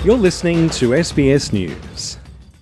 You're listening to SBS News.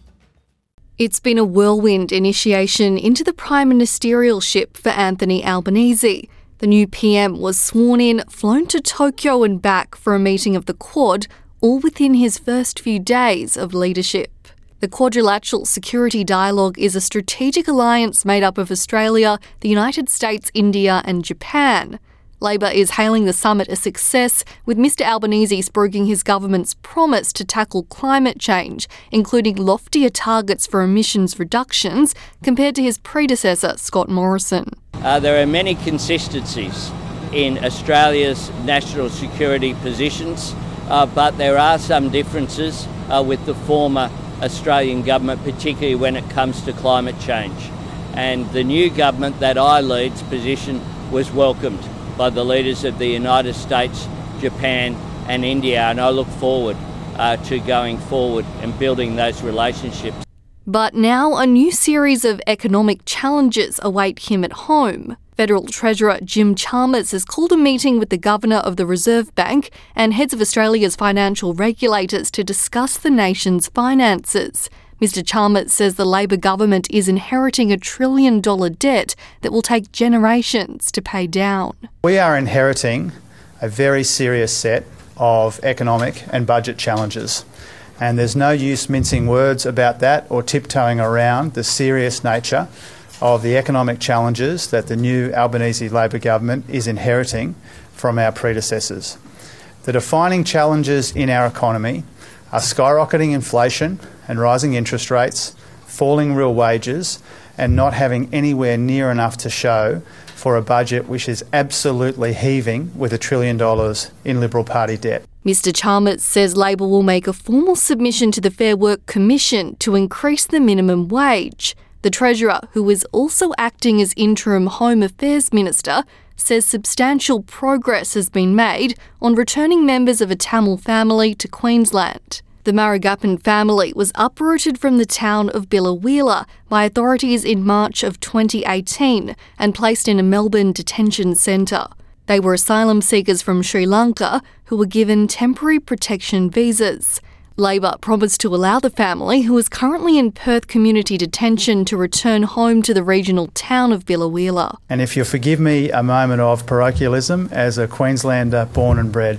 It's been a whirlwind initiation into the prime ministerialship for Anthony Albanese. The new PM was sworn in, flown to Tokyo and back for a meeting of the Quad, all within his first few days of leadership. The Quadrilateral Security Dialogue is a strategic alliance made up of Australia, the United States, India and Japan. Labor is hailing the summit a success, with Mr Albanese spruiking his government's promise to tackle climate change, including loftier targets for emissions reductions compared to his predecessor, Scott Morrison. There are many consistencies in Australia's national security positions, but there are some differences with the former Australian government, particularly when it comes to climate change. And the new government that I lead's position was welcomed by the leaders of the United States, Japan and India, and I look forward to going forward and building those relationships. But now a new series of economic challenges await him at home. Federal Treasurer Jim Chalmers has called a meeting with the Governor of the Reserve Bank and heads of Australia's financial regulators to discuss the nation's finances. Mr Chalmers says the Labor government is inheriting $1 trillion debt that will take generations to pay down. We are inheriting a very serious set of economic and budget challenges, and there's no use mincing words about that or tiptoeing around the serious nature of the economic challenges that the new Albanese Labor government is inheriting from our predecessors. The defining challenges in our economy are skyrocketing inflation and rising interest rates, falling real wages, and not having anywhere near enough to show for a budget which is absolutely heaving with $1 trillion in Liberal Party debt. Mr Chalmers says Labor will make a formal submission to the Fair Work Commission to increase the minimum wage. The Treasurer, who is also acting as interim Home Affairs Minister, says substantial progress has been made on returning members of a Tamil family to Queensland. The Maragappan family was uprooted from the town of Biloela by authorities in March of 2018 and placed in a Melbourne detention centre. They were asylum seekers from Sri Lanka who were given temporary protection visas. Labor promised to allow the family, who is currently in Perth Community Detention, to return home to the regional town of Biloela. And if you'll forgive me a moment of parochialism as a Queenslander born and bred,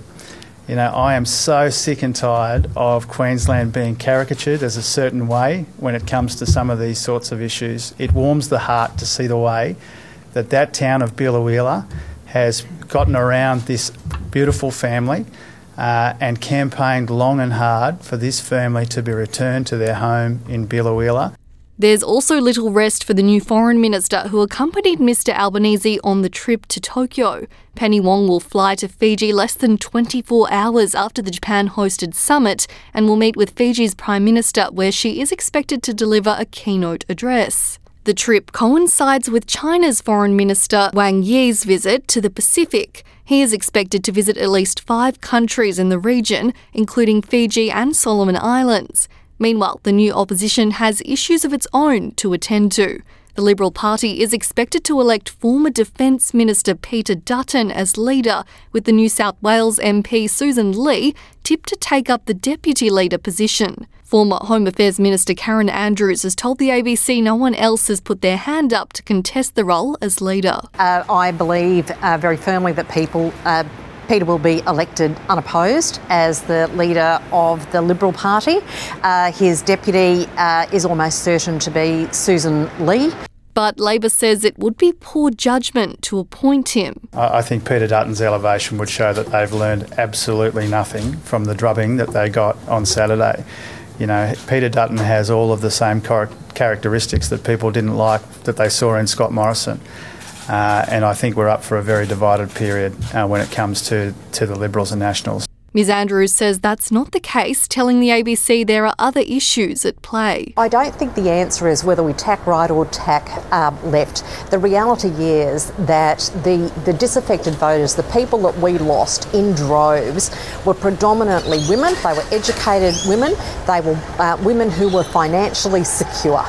I am so sick and tired of Queensland being caricatured as a certain way when it comes to some of these sorts of issues. It warms the heart to see the way that town of Biloela has gotten around this beautiful family and campaigned long and hard for this family to be returned to their home in Biloela. There's also little rest for the new Foreign Minister who accompanied Mr Albanese on the trip to Tokyo. Penny Wong will fly to Fiji less than 24 hours after the Japan-hosted summit and will meet with Fiji's Prime Minister, where she is expected to deliver a keynote address. The trip coincides with China's Foreign Minister Wang Yi's visit to the Pacific. He is expected to visit at least 5 countries in the region, including Fiji and Solomon Islands. Meanwhile, the new opposition has issues of its own to attend to. The Liberal Party is expected to elect former Defence Minister Peter Dutton as leader, with the New South Wales MP Susan Lee tipped to take up the Deputy Leader position. Former Home Affairs Minister Karen Andrews has told the ABC no one else has put their hand up to contest the role as leader. I believe very firmly that Peter will be elected unopposed as the leader of the Liberal Party. His deputy is almost certain to be Susan Lee. But Labor says it would be poor judgment to appoint him. I think Peter Dutton's elevation would show that they've learned absolutely nothing from the drubbing that they got on Saturday. Peter Dutton has all of the same characteristics that people didn't like that they saw in Scott Morrison. And I think we're up for a very divided period when it comes to the Liberals and Nationals. Ms Andrews says that's not the case, telling the ABC there are other issues at play. I don't think the answer is whether we tack right or tack left. The reality is that the disaffected voters, the people that we lost in droves, were predominantly women. They were educated women. They were women who were financially secure.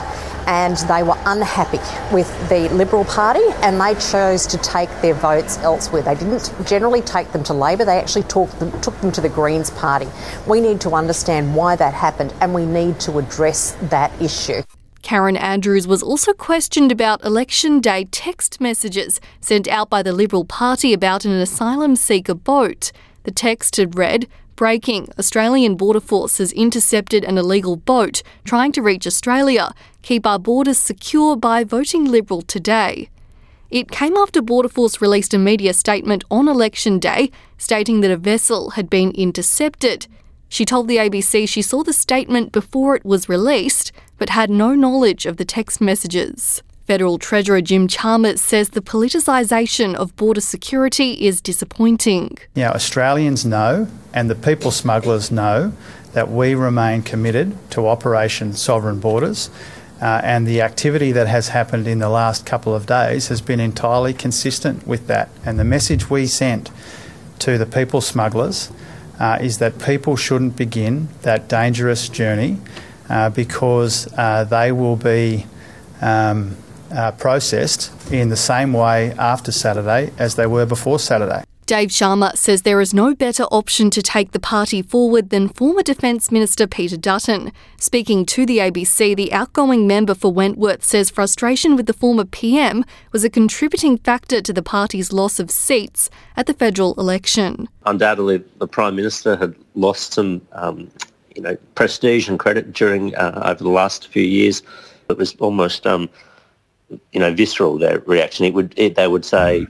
and they were unhappy with the Liberal Party, and they chose to take their votes elsewhere. They didn't generally take them to Labor, they actually took them to the Greens Party. We need to understand why that happened, and we need to address that issue. Karen Andrews was also questioned about election day text messages sent out by the Liberal Party about an asylum seeker boat. The text had read, "Breaking, Australian Border Force has intercepted an illegal boat trying to reach Australia. Keep our borders secure by voting Liberal today." It came after Border Force released a media statement on election day stating that a vessel had been intercepted. She told the ABC she saw the statement before it was released, but had no knowledge of the text messages. Federal Treasurer Jim Chalmers says the politicisation of border security is disappointing. Australians know, and the people smugglers know, that we remain committed to Operation Sovereign Borders, and the activity that has happened in the last couple of days has been entirely consistent with that. And the message we sent to the people smugglers is that people shouldn't begin that dangerous journey because they will be processed in the same way after Saturday as they were before Saturday. Dave Sharma says there is no better option to take the party forward than former Defence Minister Peter Dutton. Speaking to the ABC, the outgoing member for Wentworth says frustration with the former PM was a contributing factor to the party's loss of seats at the federal election. Undoubtedly, the Prime Minister had lost some prestige and credit during over the last few years. It was almost visceral, their reaction. They would say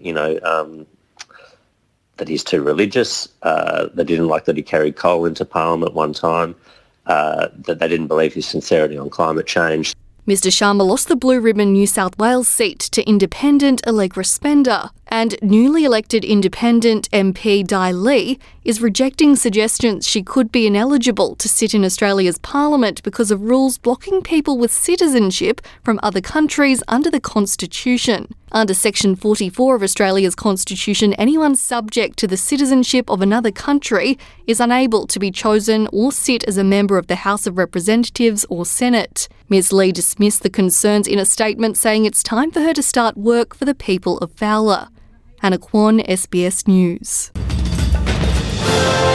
that he's too religious, they didn't like that he carried coal into Parliament one time, that they didn't believe his sincerity on climate change. Mr Sharma lost the Blue Ribbon New South Wales seat to independent Allegra Spender, and newly elected independent MP Di Lee is rejecting suggestions she could be ineligible to sit in Australia's Parliament because of rules blocking people with citizenship from other countries under the Constitution. Under Section 44 of Australia's Constitution, anyone subject to the citizenship of another country is unable to be chosen or sit as a member of the House of Representatives or Senate. Ms Lee dismissed the concerns in a statement saying it's time for her to start work for the people of Fowler. Anna Kwon, SBS News.